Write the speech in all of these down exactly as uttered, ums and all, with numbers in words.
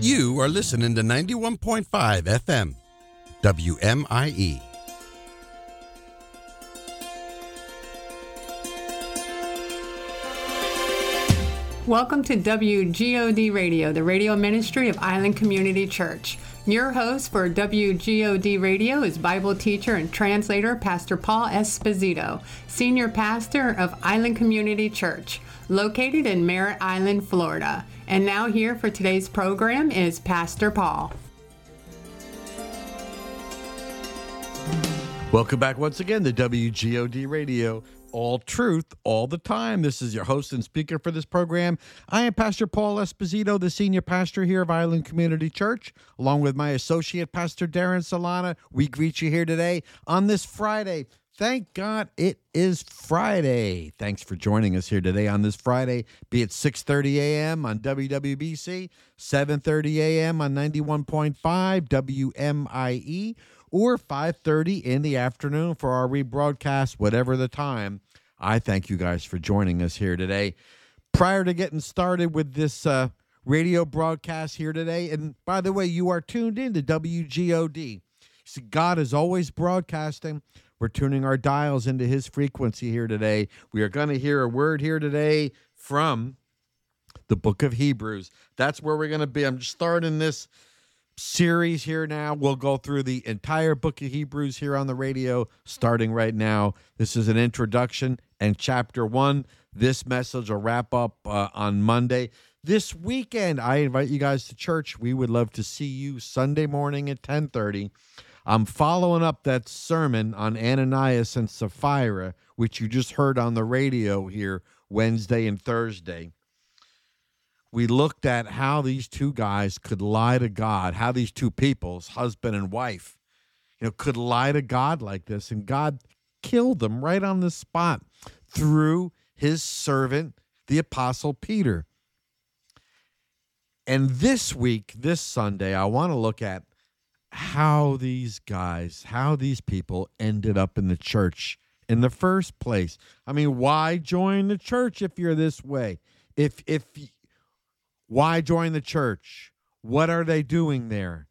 You are listening to ninety-one point five F M, W M I E. Welcome to W G O D Radio, the radio ministry of Island Community Church. Your host for W G O D Radio is Bible teacher and translator Pastor Paul Esposito, senior pastor of Island Community Church, located in Merritt Island, Florida. And now here for today's program is Pastor Paul. Welcome back once again to W G O D Radio. All truth, all the time. This is your host and speaker for this program. I am Pastor Paul Esposito, the senior pastor here of Island Community Church, along with my associate pastor, Darren Solana. We greet you here today on this Friday. Thank God it is Friday. Thanks for joining us here today on this Friday, be it six thirty a.m. on W W B C, seven thirty a.m. on ninety-one point five W M I E, or five thirty in the afternoon for our rebroadcast, whatever the time. I thank you guys for joining us here today. Prior to getting started with this uh, radio broadcast here today, and by the way, you are tuned in to W G O D. See, God is always broadcasting. We're tuning our dials into his frequency here today. We are going to hear a word here today from the book of Hebrews. That's where we're going to be. I'm just starting this series here now. We'll go through the entire book of Hebrews here on the radio starting right now. This is an introduction and chapter one. This message will wrap up uh, on Monday. This weekend, I invite you guys to church. We would love to see you Sunday morning at ten thirty. I'm following up that sermon on Ananias and Sapphira, which you just heard on the radio here Wednesday and Thursday. We looked at how these two guys could lie to God, how these two peoples, husband and wife, you know, could lie to God like this, and God killed them right on the spot through his servant, the Apostle Peter. And this week, this Sunday, I want to look at how these guys, how these people ended up in the church in the first place. I mean, why join the church if you're this way? If if Why join the church? What are they doing there?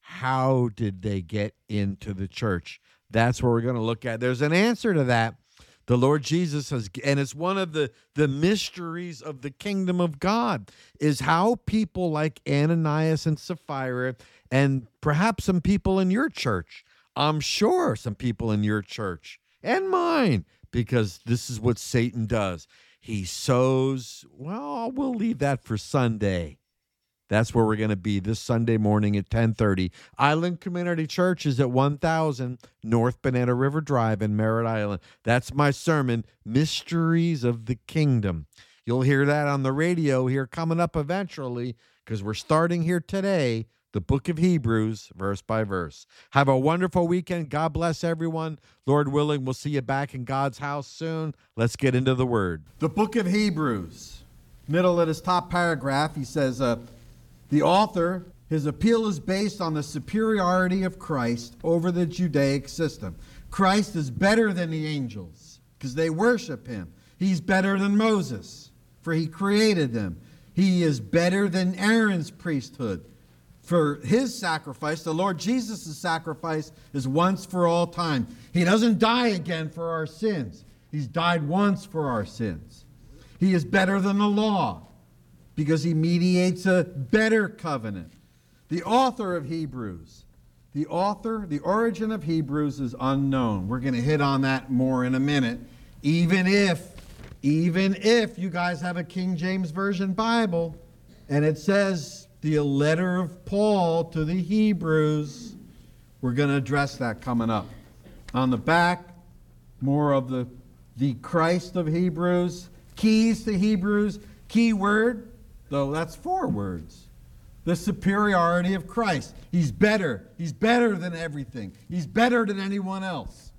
How did they get into the church? That's what we're going to look at. There's an answer to that. The Lord Jesus has, and it's one of the, the mysteries of the kingdom of God, is how people like Ananias and Sapphira, and perhaps some people in your church, I'm sure some people in your church, and mine, because this is what Satan does. He sows, well, we'll leave that for Sunday. That's where we're going to be this Sunday morning at ten thirty. Island Community Church is at one thousand North Banana River Drive in Merritt Island. That's my sermon, Mysteries of the Kingdom. You'll hear that on the radio here coming up eventually, because we're starting here today, the book of Hebrews, verse by verse. Have a wonderful weekend. God bless everyone. Lord willing, we'll see you back in God's house soon. Let's get into the word. The book of Hebrews, middle of his top paragraph, he says, uh, the author, his appeal is based on the superiority of Christ over the Judaic system. Christ is better than the angels because they worship him. He's better than Moses, for he created them. He is better than Aaron's priesthood. For his sacrifice, the Lord Jesus' sacrifice, is once for all time. He doesn't die again for our sins. He's died once for our sins. He is better than the law because he mediates a better covenant. The author of Hebrews, the author, the origin of Hebrews is unknown. We're going to hit on that more in a minute. Even if, even if you guys have a King James Version Bible and it says the letter of Paul to the Hebrews, we're going to address that coming up. On the back, more of the, the Christ of Hebrews, keys to Hebrews, key word, though that's four words. The superiority of Christ. He's better. He's better than everything. He's better than anyone else.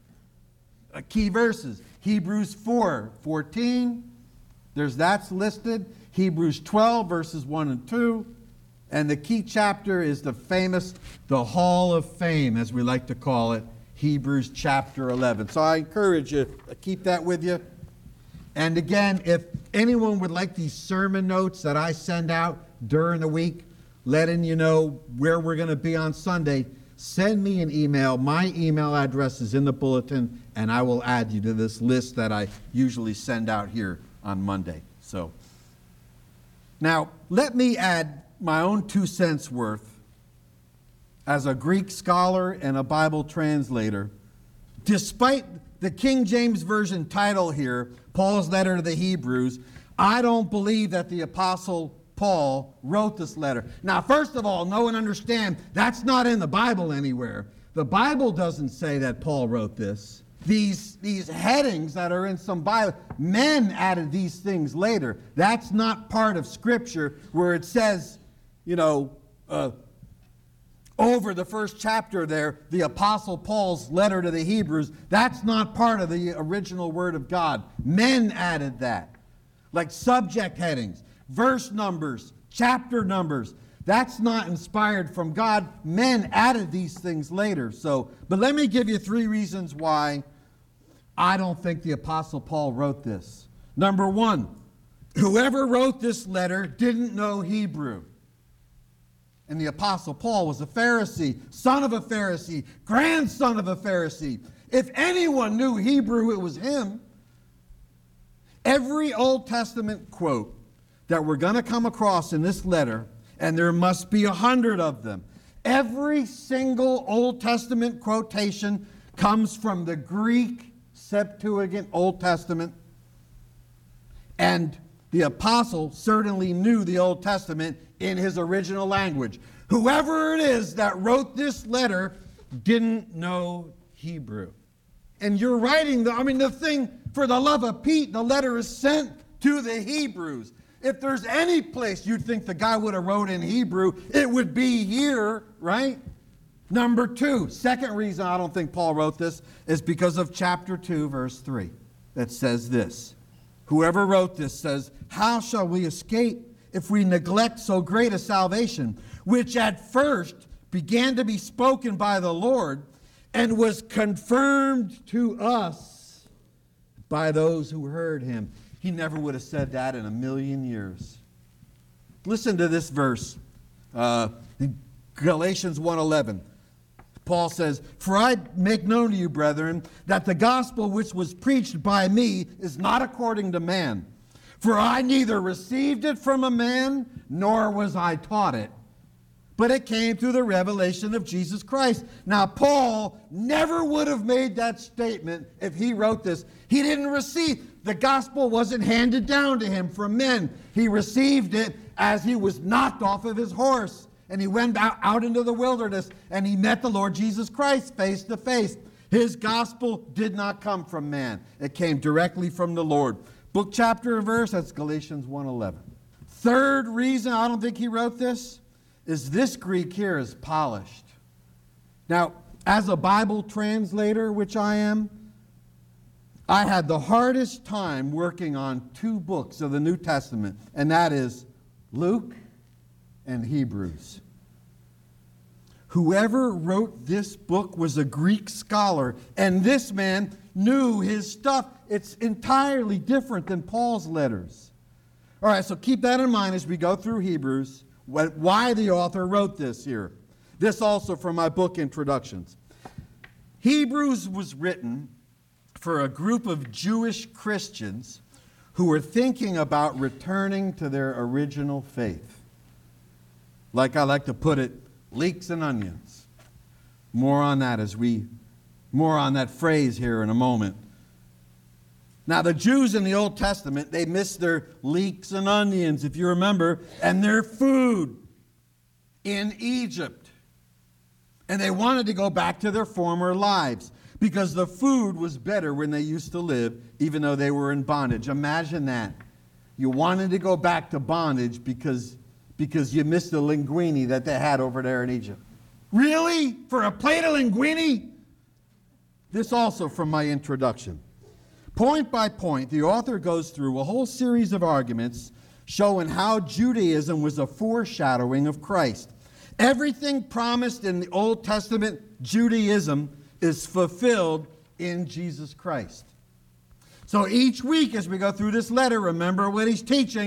Uh, key verses. Hebrews four fourteen. There's that's listed. Hebrews twelve, verses one and two. And the key chapter is the famous, the Hall of Fame, as we like to call it, Hebrews chapter eleven. So I encourage you to keep that with you. And again, if anyone would like these sermon notes that I send out during the week, letting you know where we're going to be on Sunday, send me an email. My email address is in the bulletin, and I will add you to this list that I usually send out here on Monday. So, now, let me add my own two cents worth as a Greek scholar and a Bible translator. Despite the King James Version title here, Paul's letter to the Hebrews, I don't believe that the Apostle Paul wrote this letter. Now, first of all, know and understand, that's not in the Bible anywhere. The Bible doesn't say that Paul wrote this. These, these headings that are in some Bible, men added these things later. That's not part of Scripture where it says, you know, uh, over the first chapter there, the Apostle Paul's letter to the Hebrews. That's not part of the original Word of God. Men added that. Like subject headings, verse numbers, chapter numbers. That's not inspired from God. Men added these things later. So, but let me give you three reasons why I don't think the Apostle Paul wrote this. Number one, whoever wrote this letter didn't know Hebrew. And the Apostle Paul was a Pharisee, son of a Pharisee, grandson of a Pharisee. If anyone knew Hebrew, it was him. Every Old Testament quote that we're going to come across in this letter, and there must be a hundred of them, every single Old Testament quotation comes from the Greek Septuagint Old Testament. And the apostle certainly knew the Old Testament in his original language. Whoever it is that wrote this letter didn't know Hebrew. And you're writing, the, I mean, the thing, for the love of Pete, the letter is sent to the Hebrews. If there's any place you'd think the guy would have wrote in Hebrew, it would be here, right? Number two, second reason I don't think Paul wrote this is because of chapter two, verse three, that says this. Whoever wrote this says, how shall we escape if we neglect so great a salvation, which at first began to be spoken by the Lord and was confirmed to us by those who heard him? He never would have said that in a million years. Listen to this verse, uh, in Galatians one eleven. Paul says, for I make known to you, brethren, that the gospel which was preached by me is not according to man. For I neither received it from a man, nor was I taught it, but it came through the revelation of Jesus Christ. Now, Paul never would have made that statement if he wrote this. He didn't receive. The gospel wasn't handed down to him from men. He received it as he was knocked off of his horse. And he went out, out into the wilderness, and he met the Lord Jesus Christ face to face. His gospel did not come from man. It came directly from the Lord. Book, chapter, and verse, that's Galatians one eleven. Third reason I don't think he wrote this is this Greek here is polished. Now, as a Bible translator, which I am, I had the hardest time working on two books of the New Testament, and that is Luke and Hebrews. Whoever wrote this book was a Greek scholar, and this man knew his stuff. It's entirely different than Paul's letters. All right, so keep that in mind as we go through Hebrews, why the author wrote this here. This also from my book Introductions. Hebrews was written for a group of Jewish Christians who were thinking about returning to their original faith. Like I like to put it, leeks and onions. More on that as we, more on that phrase here in a moment. Now, the Jews in the Old Testament, they missed their leeks and onions, if you remember, and their food in Egypt. And they wanted to go back to their former lives because the food was better when they used to live, even though they were in bondage. Imagine that. You wanted to go back to bondage because because you missed the linguine that they had over there in Egypt. Really? For a plate of linguine? This also from my introduction. Point by point, the author goes through a whole series of arguments showing how Judaism was a foreshadowing of Christ. Everything promised in the Old Testament Judaism is fulfilled in Jesus Christ. So each week as we go through this letter, remember what he's teaching.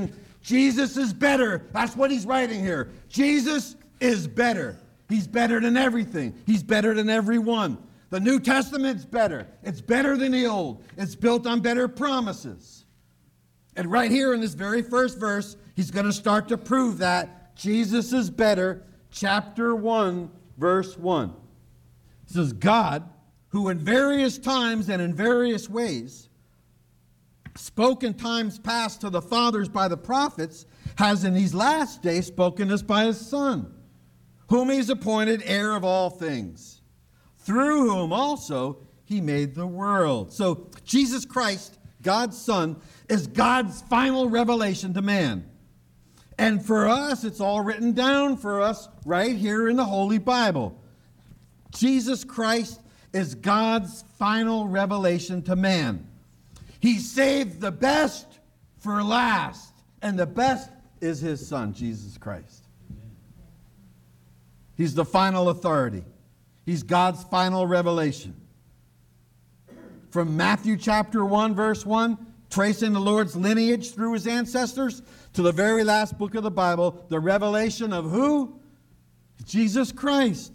Jesus is better. That's what he's writing here. Jesus is better. He's better than everything. He's better than everyone. The New Testament's better. It's better than the Old. It's built on better promises. And right here in this very first verse, he's going to start to prove that Jesus is better. Chapter one, verse one. It says, God, who in various times and in various ways spoke in times past to the fathers by the prophets, has in these last days spoken us by his Son, whom he's appointed heir of all things, through whom also he made the world. So Jesus Christ, God's Son, is God's final revelation to man. And for us, it's all written down for us right here in the Holy Bible. Jesus Christ is God's final revelation to man. He saved the best for last, and the best is his Son, Jesus Christ. He's the final authority. He's God's final revelation. From Matthew chapter one, verse one, tracing the Lord's lineage through his ancestors, to the very last book of the Bible, the revelation of who? Jesus Christ.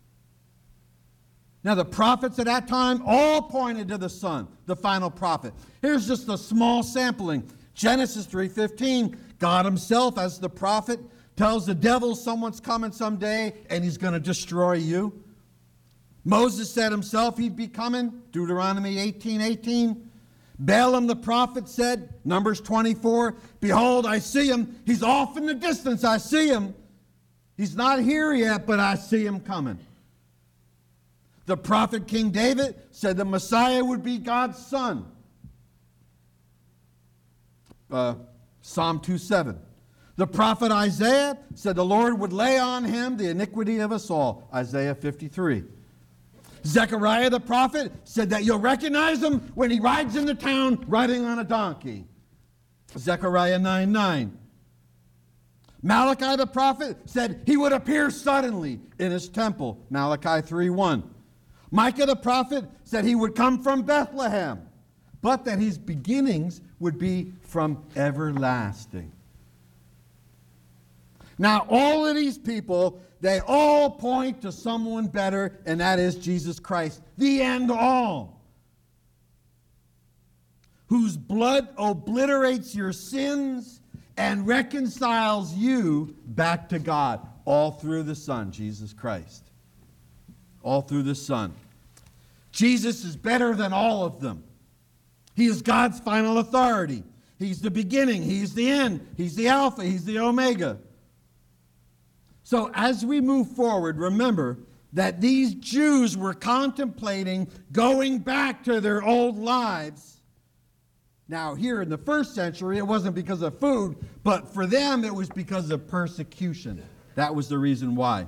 Now, the prophets at that time all pointed to the Son, the final prophet. Here's just a small sampling. Genesis three fifteen, God himself as the prophet tells the devil someone's coming someday and he's going to destroy you. Moses said himself he'd be coming, Deuteronomy eighteen eighteen. Balaam the prophet said, Numbers twenty-four, behold, I see him. He's off in the distance. I see him. He's not here yet, but I see him coming. The prophet King David said the Messiah would be God's son. Uh, Psalm two seven. The prophet Isaiah said the Lord would lay on him the iniquity of us all. Isaiah fifty-three. Zechariah the prophet said that you'll recognize him when he rides into town riding on a donkey. Zechariah nine nine. Malachi the prophet said he would appear suddenly in his temple. Malachi three one. Micah the prophet said he would come from Bethlehem, but that his beginnings would be from everlasting. Now, all of these people, they all point to someone better, and that is Jesus Christ, the end all, whose blood obliterates your sins and reconciles you back to God, all through the Son, Jesus Christ. All through the Son. Jesus is better than all of them. He is God's final authority. He's the beginning. He's the end. He's the Alpha. He's the Omega. So as we move forward, remember that these Jews were contemplating going back to their old lives. Now, here in the first century, it wasn't because of food, but for them, it was because of persecution. That was the reason why.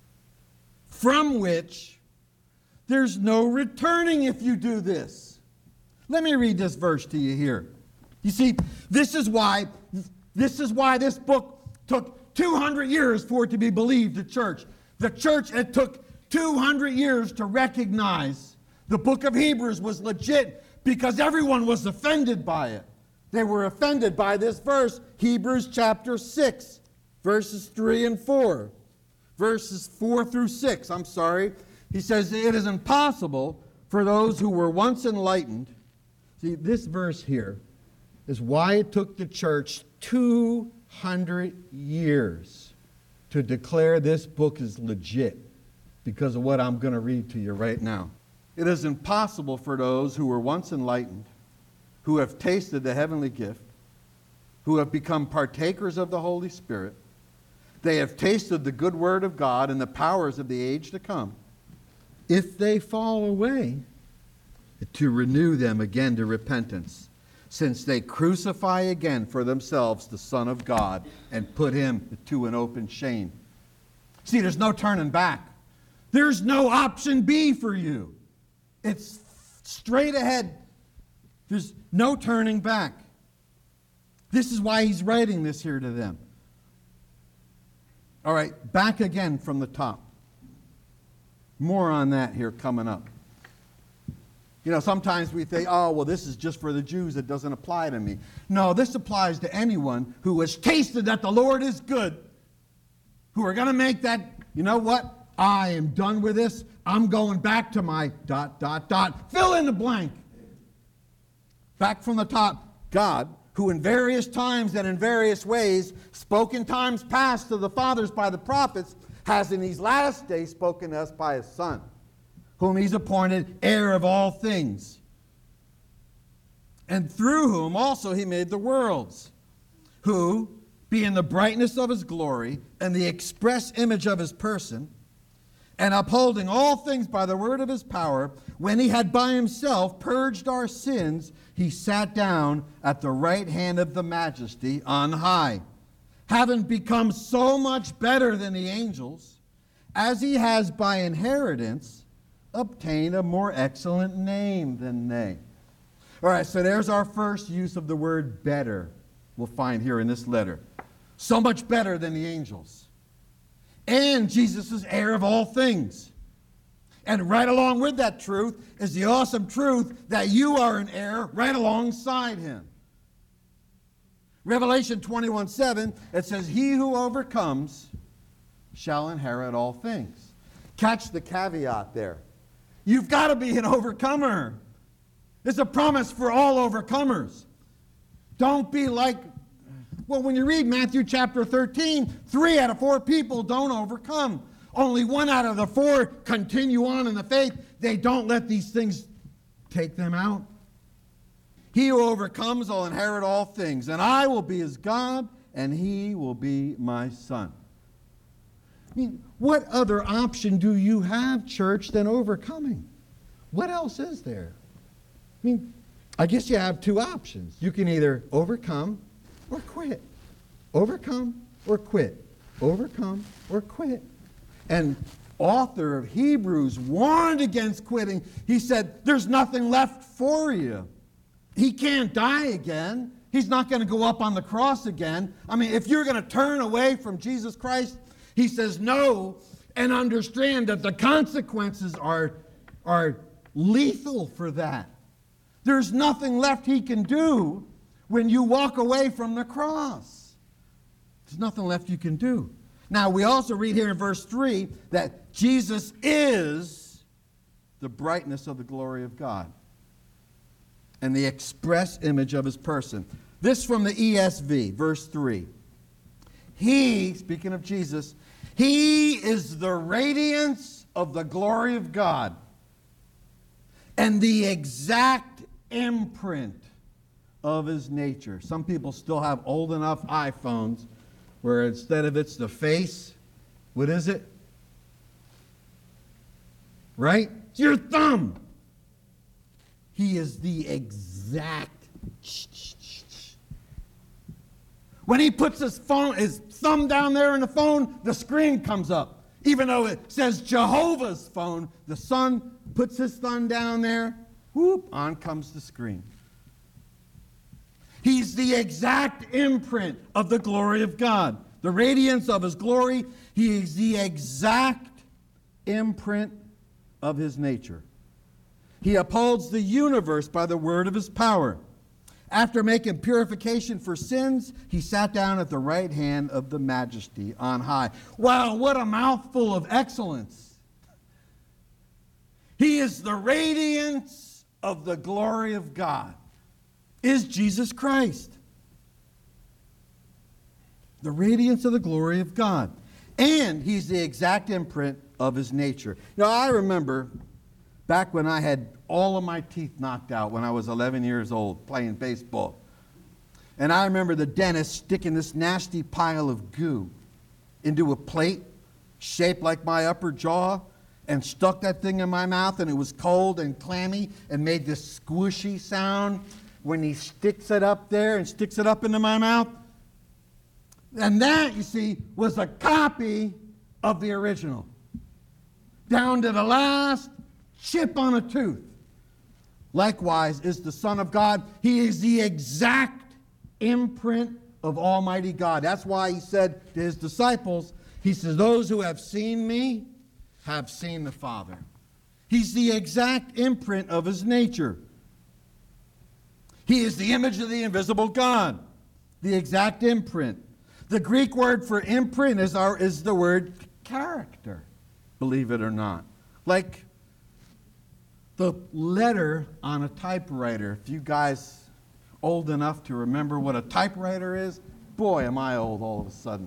From which there's no returning if you do this. Let me read this verse to you here. You see, this is why this is why this book took two hundred years for it to be believed, the church. The church, it took two hundred years to recognize the book of Hebrews was legit because everyone was offended by it. They were offended by this verse, Hebrews chapter six, verses three and four. Verses four through six, I'm sorry. He says, it is impossible for those who were once enlightened. See, this verse here is why it took the church two hundred years to declare this book is legit, because of what I'm going to read to you right now. It is impossible for those who were once enlightened, who have tasted the heavenly gift, who have become partakers of the Holy Spirit. They have tasted the good word of God and the powers of the age to come. If they fall away, to renew them again to repentance, since they crucify again for themselves the Son of God and put him to an open shame. See, there's no turning back. There's no option B for you. It's straight ahead. There's no turning back. This is why he's writing this here to them. All right, back again from the top. More on that here coming up. You know, sometimes we think, oh, well, this is just for the Jews. It doesn't apply to me. No, this applies to anyone who has tasted that the Lord is good, who are going to make that, you know what? I am done with this. I'm going back to my dot, dot, dot. Fill in the blank. Back from the top. God, who in various times and in various ways spoke in times past to the fathers by the prophets, has in these last days spoken to us by his Son, whom he's appointed heir of all things, and through whom also he made the worlds, who, being the brightness of his glory and the express image of his person, and upholding all things by the word of his power, when he had by himself purged our sins, he sat down at the right hand of the majesty on high, having become so much better than the angels, as he has by inheritance obtained a more excellent name than they. All right, so there's our first use of the word better we'll find here in this letter. So much better than the angels. And Jesus is heir of all things. And right along with that truth is the awesome truth that you are an heir right alongside him. Revelation twenty-one seven, it says, he who overcomes shall inherit all things. Catch the caveat there. You've got to be an overcomer. It's a promise for all overcomers. Don't be like, well, when you read Matthew chapter thirteen, three out of four people don't overcome. Only one out of the four continue on in the faith. They don't let these things take them out. He who overcomes will inherit all things, and I will be his God, and he will be my son. I mean, what other option do you have, church, than overcoming? What else is there? I mean, I guess you have two options. You can either overcome or quit. Overcome or quit. Overcome or quit. And author of Hebrews warned against quitting. He said, there's nothing left for you. He can't die again. He's not going to go up on the cross again. I mean, if you're going to turn away from Jesus Christ, he says no, and understand that the consequences are, are lethal for that. There's nothing left he can do when you walk away from the cross. There's nothing left you can do. Now, we also read here in verse three that Jesus is the brightness of the glory of God and the express image of his person. This from the E S V, verse three. He, speaking of Jesus, he is the radiance of the glory of God and the exact imprint of his nature. Some people still have old enough iPhones where instead of it's the face, what is it? Right? It's your thumb. He is the exact. When he puts his phone, his thumb down there in the phone, the screen comes up. Even though it says Jehovah's phone, the son puts his thumb down there, whoop, on comes the screen. He's the exact imprint of the glory of God. The radiance of his glory. He is the exact imprint of his nature. He upholds the universe by the word of his power. After making purification for sins, he sat down at the right hand of the majesty on high. Wow, what a mouthful of excellence. He is the radiance of the glory of God. Is Jesus Christ. The radiance of the glory of God. And he's the exact imprint of his nature. Now, I remember back when I had all of my teeth knocked out when I was eleven years old playing baseball. And I remember the dentist sticking this nasty pile of goo into a plate shaped like my upper jaw and stuck that thing in my mouth, and it was cold and clammy and made this squishy sound when he sticks it up there and sticks it up into my mouth. And that, you see, was a copy of the original. Down to the last chip on a tooth. Likewise is the Son of God. He is the exact imprint of Almighty God. That's why he said to his disciples, he says, those who have seen me have seen the Father. He's the exact imprint of his nature. He is the image of the invisible God, the exact imprint. The Greek word for imprint is, our, is the word character, believe it or not. Like the letter on a typewriter. If you guys old enough to remember what a typewriter is, boy, am I old all of a sudden.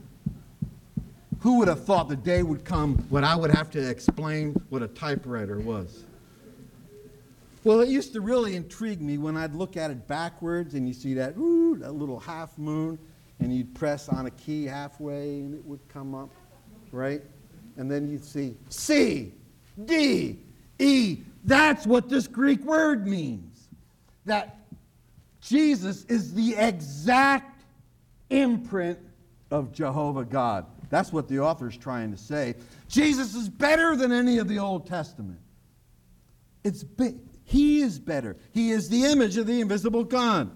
Who would have thought the day would come when I would have to explain what a typewriter was? Well, it used to really intrigue me when I'd look at it backwards and you see that, ooh, that little half moon, and you'd press on a key halfway and it would come up, right? And then you'd see C, D, E. That's what this Greek word means. That Jesus is the exact imprint of Jehovah God. That's what the author's trying to say. Jesus is better than any of the Old Testament. It's be- He is better. He is the image of the invisible God.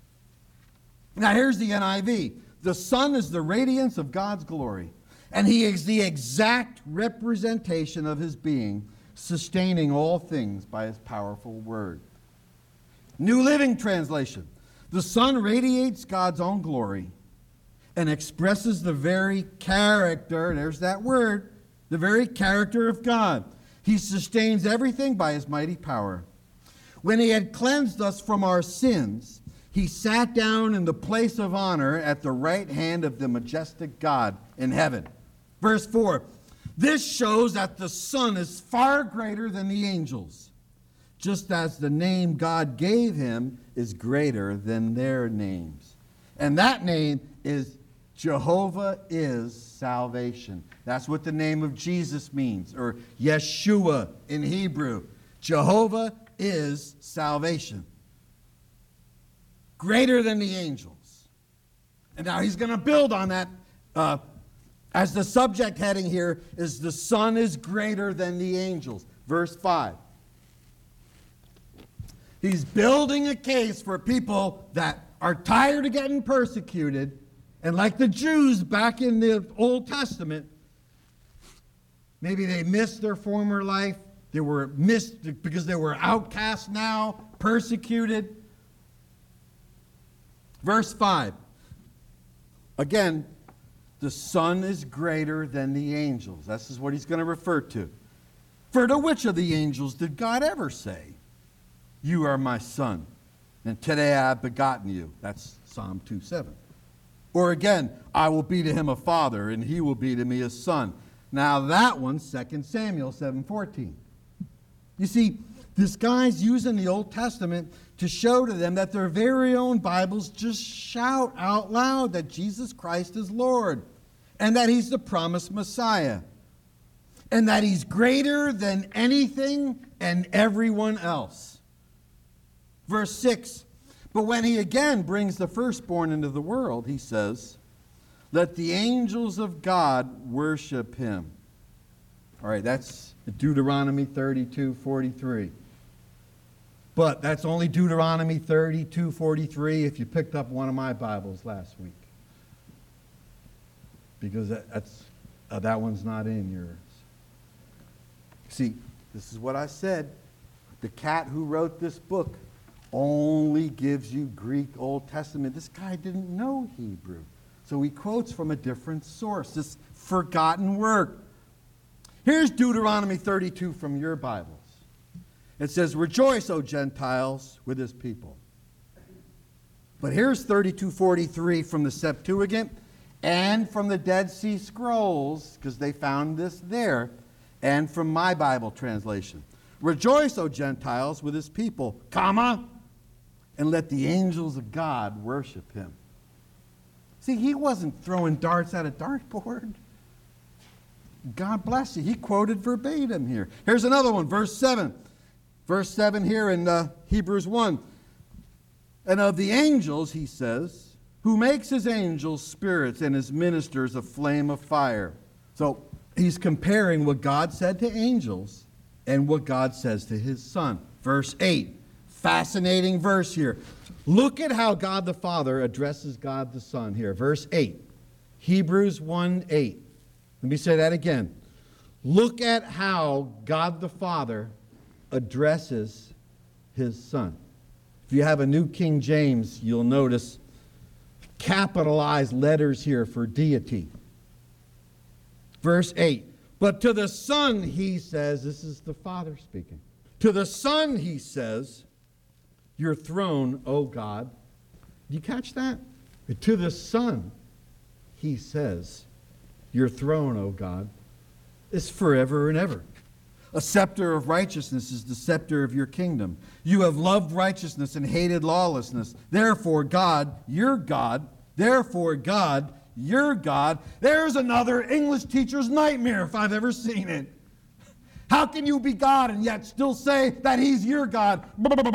Now here's the N I V. The Son is the radiance of God's glory, and He is the exact representation of His being, sustaining all things by His powerful word. New Living Translation. The Son radiates God's own glory and expresses the very character, there's that word, the very character of God. He sustains everything by His mighty power. When He had cleansed us from our sins, He sat down in the place of honor at the right hand of the majestic God in heaven. Verse four, this shows that the Son is far greater than the angels, just as the name God gave Him is greater than their names. And that name is Jehovah is salvation. That's what the name of Jesus means, or Yeshua in Hebrew. Jehovah is salvation. Greater than the angels. And now he's going to build on that. Uh, as the subject heading here is the Son is greater than the angels. Verse five. He's building a case for people that are tired of getting persecuted. And like the Jews back in the Old Testament, maybe they missed their former life. They were missed because they were outcast now, persecuted. Verse five. Again, the Son is greater than the angels. This is what he's going to refer to. For to which of the angels did God ever say, you are my Son, and today I have begotten you? That's Psalm two seven. Or again, I will be to him a father, and he will be to me a son. Now that one's Second Samuel seven fourteen. You see, this guy's using the Old Testament to show to them that their very own Bibles just shout out loud that Jesus Christ is Lord, and that He's the promised Messiah, and that He's greater than anything and everyone else. Verse six. But when He again brings the firstborn into the world, He says, let the angels of God worship Him. All right, that's Deuteronomy thirty-two forty-three. But that's only Deuteronomy thirty-two forty-three if you picked up one of my Bibles last week. Because that, that's, uh, that one's not in yours. See, this is what I said. The cat who wrote this book only gives you Greek Old Testament. This guy didn't know Hebrew. So he quotes from a different source, this forgotten work. Here's Deuteronomy thirty-two from your Bibles. It says, rejoice, O Gentiles, with His people. But here's thirty-two forty-three from the Septuagint and from the Dead Sea Scrolls, because they found this there, and from my Bible translation. Rejoice, O Gentiles, with His people, comma, and let the angels of God worship Him. See, he wasn't throwing darts at a dartboard. God bless you. He quoted verbatim here. Here's another one, verse seven. Verse seven here in uh, Hebrews one. And of the angels, he says, who makes His angels spirits and His ministers a flame of fire. So he's comparing what God said to angels and what God says to His Son. Verse eight. Fascinating verse here. Look at how God the Father addresses God the Son here. Verse eight. Hebrews one eight. Let me say that again. Look at how God the Father addresses his Son. If you have a New King James, you'll notice capitalized letters here for deity. Verse eight, but to the Son he says, this is the Father speaking. To the Son he says, your throne, O God. Do you catch that? To the Son he says, your throne, O God, is forever and ever. A scepter of righteousness is the scepter of your kingdom. You have loved righteousness and hated lawlessness. Therefore, God, your God, therefore, God, your God. There's another English teacher's nightmare if I've ever seen it. How can you be God and yet still say that he's your God?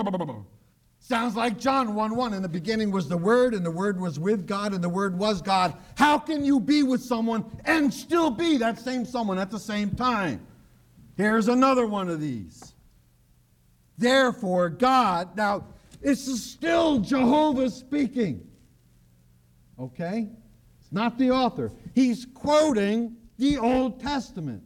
Sounds like John one one. In the beginning was the Word, and the Word was with God, and the Word was God. How can you be with someone and still be that same someone at the same time? Here's another one of these. Therefore, God, now, this is still Jehovah speaking. Okay? It's not the author. He's quoting the Old Testament.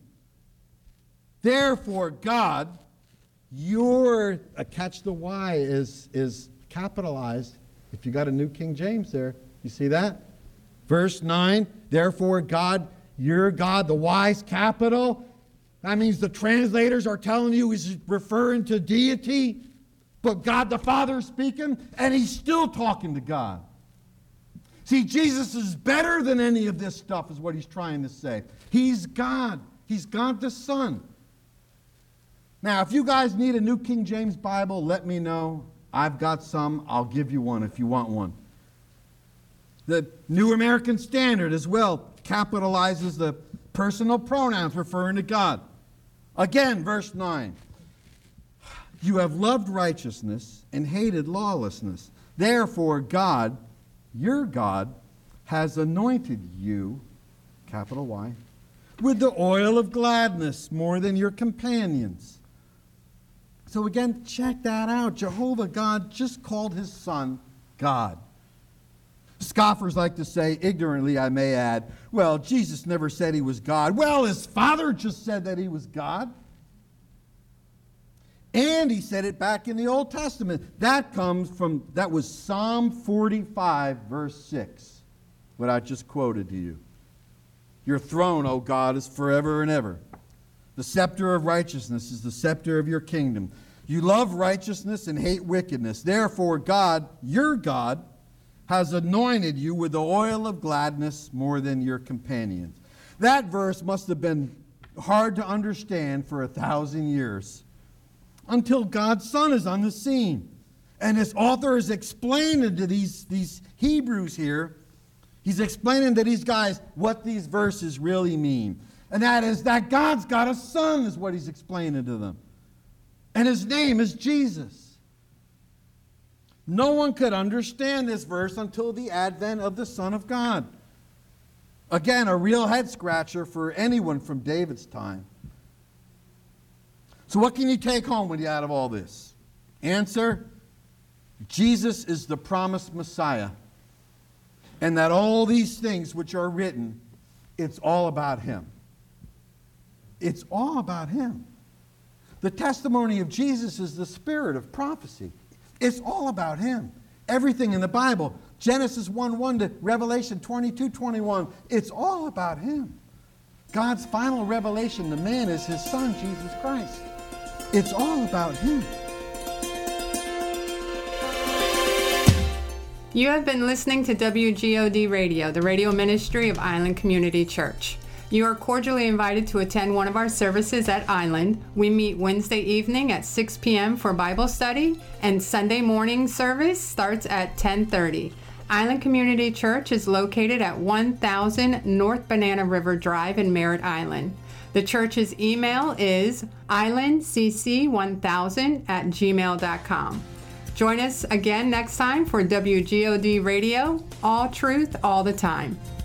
Therefore, God, your, uh, catch the Y is, is capitalized. If you got a New King James there, you see that? Verse nine, therefore, God, your God, the Y's capital. That means the translators are telling you he's referring to deity, but God the Father is speaking, and he's still talking to God. See, Jesus is better than any of this stuff, is what he's trying to say. He's God. He's God the Son. Now, if you guys need a New King James Bible, let me know. I've got some. I'll give you one if you want one. The New American Standard as well capitalizes the personal pronouns referring to God. Again, verse nine. You have loved righteousness and hated lawlessness. Therefore, God, your God, has anointed you, capital Y, with the oil of gladness more than your companions. So again, check that out. Jehovah God just called his Son God. Scoffers like to say, ignorantly I may add, well, Jesus never said he was God. Well, his Father just said that he was God. And he said it back in the Old Testament. That comes from, that was Psalm forty-five, verse six, what I just quoted to you. Your throne, O God, is forever and ever. The scepter of righteousness is the scepter of your kingdom. You love righteousness and hate wickedness. Therefore, God, your God, has anointed you with the oil of gladness more than your companions. That verse must have been hard to understand for a thousand years until God's Son is on the scene. And his author is explaining to these, these Hebrews here, he's explaining to these guys what these verses really mean. And that is that God's got a Son, is what he's explaining to them. And his name is Jesus. No one could understand this verse until the advent of the Son of God. Again, a real head scratcher for anyone from David's time. So what can you take home with you out of all this? Answer, Jesus is the promised Messiah. And that all these things which are written, it's all about him. It's all about him. The testimony of Jesus is the spirit of prophecy. It's all about him. Everything in the Bible, Genesis one one to Revelation twenty-two twenty-one, it's all about him. God's final revelation to man is his Son, Jesus Christ. It's all about him. You have been listening to W G O D Radio, the radio ministry of Island Community Church. You are cordially invited to attend one of our services at Island. We meet Wednesday evening at six p.m. for Bible study, and Sunday morning service starts at ten thirty. Island Community Church is located at one thousand North Banana River Drive in Merritt Island. The church's email is island c c one thousand at gmail dot com. Join us again next time for W G O D Radio, all truth, all the time.